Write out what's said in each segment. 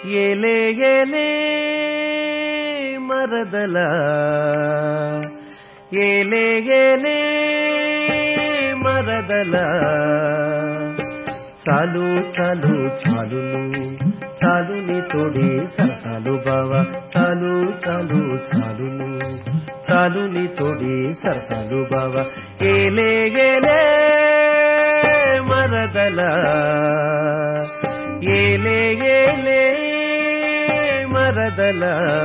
ఏలే ఏలే మరదల ఏలే ఏలే మరదల చాలు చాలు చాలును చాలుని తోడి సరసాలు బావా చాలు చాలు చాలును చాలుని తోడి సరసాలు బావా ఏలే ఏలే మరదల ఏలే ఏలే మరదల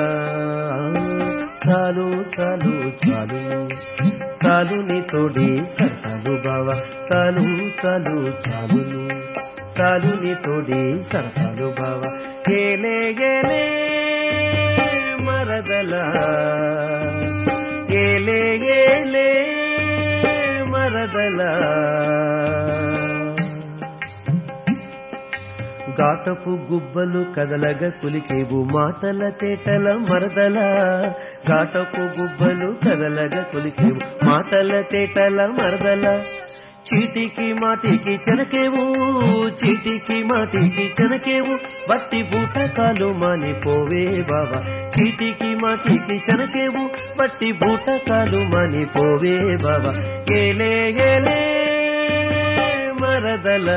చాలు చాలు చాలును చాలుని తోడి సరసాలు బావా చాలు చాలు చాలును చాలుని తోడి సరసాలు బావా ఏలే ఏలే మరదల ఏలే ఏలే మరదల ఘాటపు గుబ్బలు కదలగా కులికేవు మాటల తేటల మరదల ఘాటపు గుబ్బలు కదలగా కులికేవు మాటల తేటల మరదల చీటికి మాటికి చెనకేవు చీటికి మాటికి చెనకేవు వట్టి బూటకాలు మానిపోవే బావా చీటికి మాటికి చెనకేవు వట్టి బూటకాలు మానిపోవే బావా ఏలే ఏలే మరదల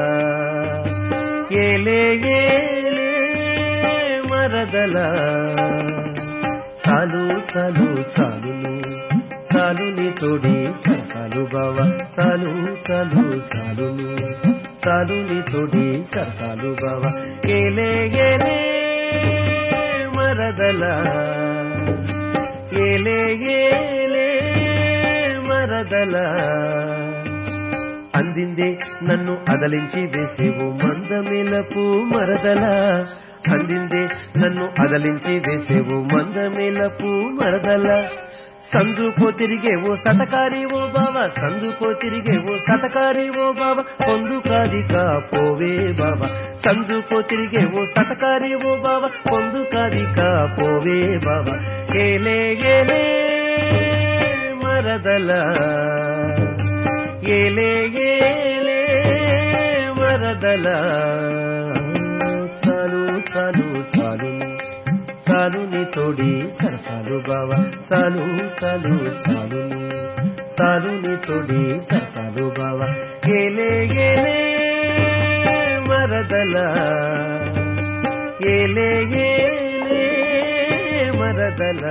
ఏలే ఏలే మరదల చాలు చాలు చాలును చాలుని తోడి సరసాలు బావా చాలు చాలు చాలును చాలుని తోడి సరసాలు బావా ఏలే ఏలే మరదల ఏలే ఏలే మరదల అందిందే నన్ను అదలించి వేసేవు మందమేలకు మరదల అందిందే నన్ను అదలించి వేసేవు మందమేలకు మరదల సందుకో తిరిగేవో సతకారి ఓ బావా సందుకో తిరిగేవో సతకారి ఓ బావా పొందుకాదికా పోవే బావా సందుకో తిరిగేవో సతకారి ఓ బావా పొందుకాదికా పోవే బావా ఏలే ఏలే మరదల ఏలే ఏలే మరదల చాలు చాలు చాలును చాలుని తోడి సరసాలు బావా చాలు చాలు చాలును చాలుని తోడి సరసాలు బావా ఏలే ఏలే మరదల ఏలే ఏలే మరదల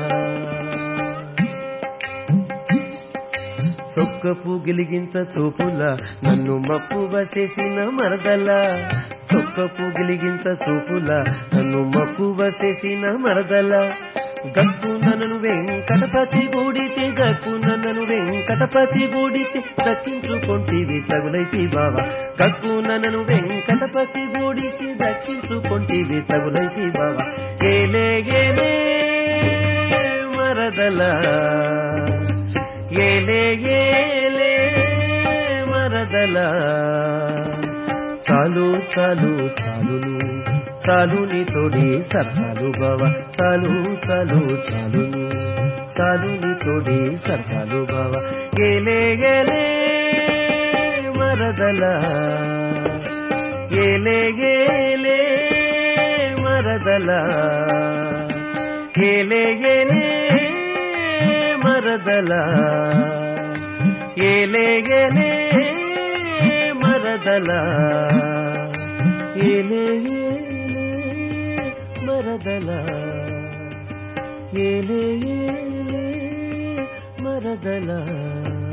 చొక్కపు గిలిగింత చూపుల నన్ను మప్పువ చేసిన మరదల చొక్కపు గిలిగింత చూపుల నన్ను మప్పువ చేసిన మరదల గక్కు నన్ను వెంకటపతి గూడితే గక్కు నన్ను వెంకటపతి గూడితే దక్కించుకొంటివి తగులైతి బావా గక్కు నన్ను వెంకటపతి గూడితే దక్కించుకొంటివి తగులైతి బావా ఏలే ఏలే మరదల ఏలే ఏలే మరదల చాలు చాలు చాలును చాలుని తోడి సరసాలు బావా చాలు చాలు చాలును చాలుని తోడి సరసాలు బావా ఏలే ఏలే మరదల ఏలే ఏలే మరదల ఏలే ఏలే మరదల ఏలే ఏలే మరదల ఏలే ఏలే మరదల ఏలే ఏలే మరదల